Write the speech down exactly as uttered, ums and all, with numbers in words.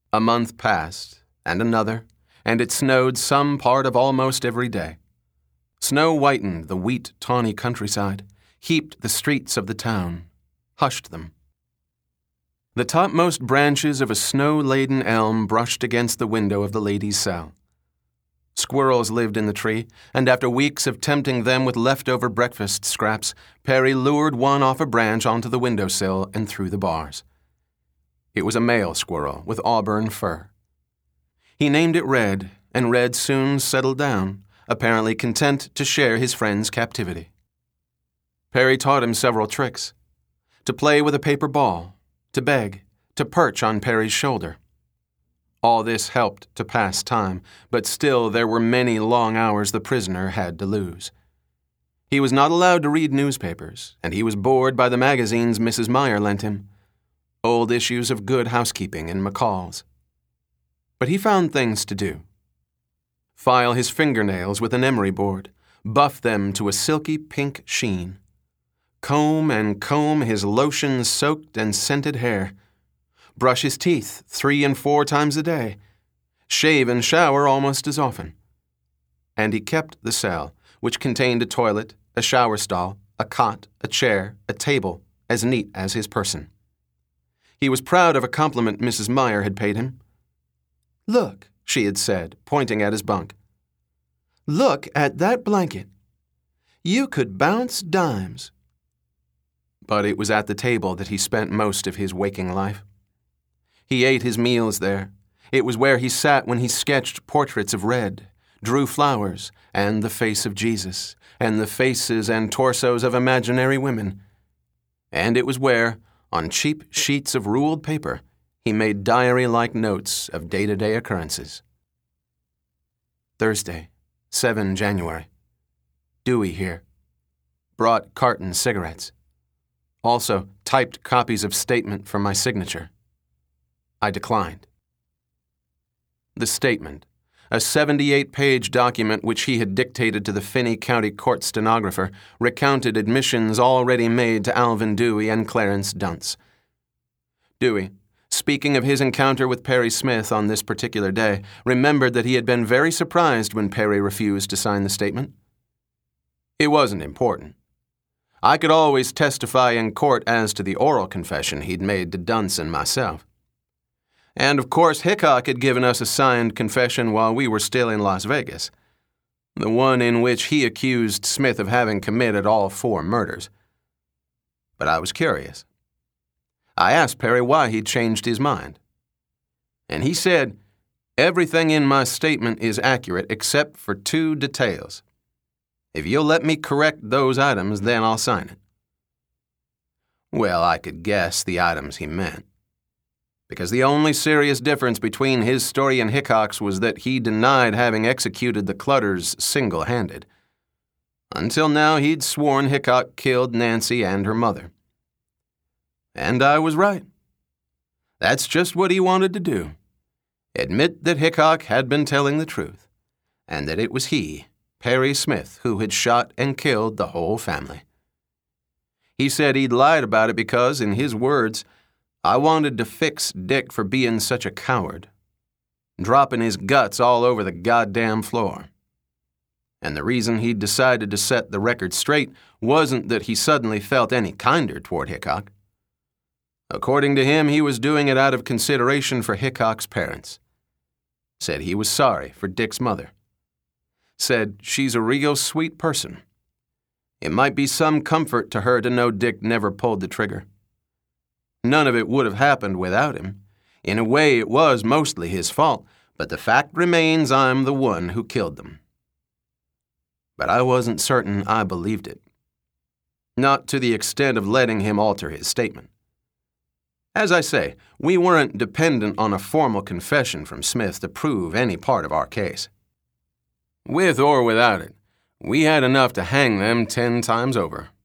A month passed, and another, and it snowed some part of almost every day. Snow whitened the wheat, tawny countryside, heaped the streets of the town, hushed them. The topmost branches of a snow-laden elm brushed against the window of the lady's cell. Squirrels lived in the tree, and after weeks of tempting them with leftover breakfast scraps, Perry lured one off a branch onto the windowsill and through the bars. It was a male squirrel with auburn fur. He named it Red, and Red soon settled down, apparently content to share his friend's captivity. Perry taught him several tricks: to play with a paper ball, to beg, to perch on Perry's shoulder. All this helped to pass time, but still there were many long hours the prisoner had to lose. He was not allowed to read newspapers, and he was bored by the magazines Missus Meyer lent him, old issues of Good Housekeeping and McCall's. But he found things to do. File his fingernails with an emery board, buff them to a silky pink sheen. Comb and comb his lotion-soaked and scented hair. Brush his teeth three and four times a day. Shave and shower almost as often. And he kept the cell, which contained a toilet, a shower stall, a cot, a chair, a table, as neat as his person. He was proud of a compliment Missus Meyer had paid him. "Look," she had said, pointing at his bunk. "Look at that blanket. You could bounce dimes." But it was at the table that he spent most of his waking life. He ate his meals there. It was where he sat when he sketched portraits of Red, drew flowers, and the face of Jesus, and the faces and torsos of imaginary women. And it was where, on cheap sheets of ruled paper, he made diary-like notes of day-to-day occurrences. Thursday, seventh of January. Dewey here. Brought carton cigarettes. Also, typed copies of statement for my signature. I declined. The statement, a seventy-eight page document which he had dictated to the Finney County Court stenographer, recounted admissions already made to Alvin Dewey and Clarence Dunce. Dewey, speaking of his encounter with Perry Smith on this particular day, remembered that he had been very surprised when Perry refused to sign the statement. It wasn't important. I could always testify in court as to the oral confession he'd made to Dunce and myself. And of course Hickok had given us a signed confession while we were still in Las Vegas, the one in which he accused Smith of having committed all four murders. But I was curious. I asked Perry why he'd changed his mind. And he said, "Everything in my statement is accurate except for two details. If you'll let me correct those items, then I'll sign it." Well, I could guess the items he meant, because the only serious difference between his story and Hickok's was that he denied having executed the Clutters single-handed. Until now, he'd sworn Hickok killed Nancy and her mother. And I was right. That's just what he wanted to do. Admit that Hickok had been telling the truth, and that it was he, Perry Smith, who had shot and killed the whole family. He said he'd lied about it because, in his words, "I wanted to fix Dick for being such a coward, dropping his guts all over the goddamn floor." And the reason he'd decided to set the record straight wasn't that he suddenly felt any kinder toward Hickok. According to him, he was doing it out of consideration for Hickok's parents. Said he was sorry for Dick's mother. Said she's a real sweet person. It might be some comfort to her to know Dick never pulled the trigger. None of it would have happened without him. In a way, it was mostly his fault, but the fact remains I'm the one who killed them. But I wasn't certain I believed it. Not to the extent of letting him alter his statement. As I say, we weren't dependent on a formal confession from Smith to prove any part of our case. With or without it, we had enough to hang them ten times over.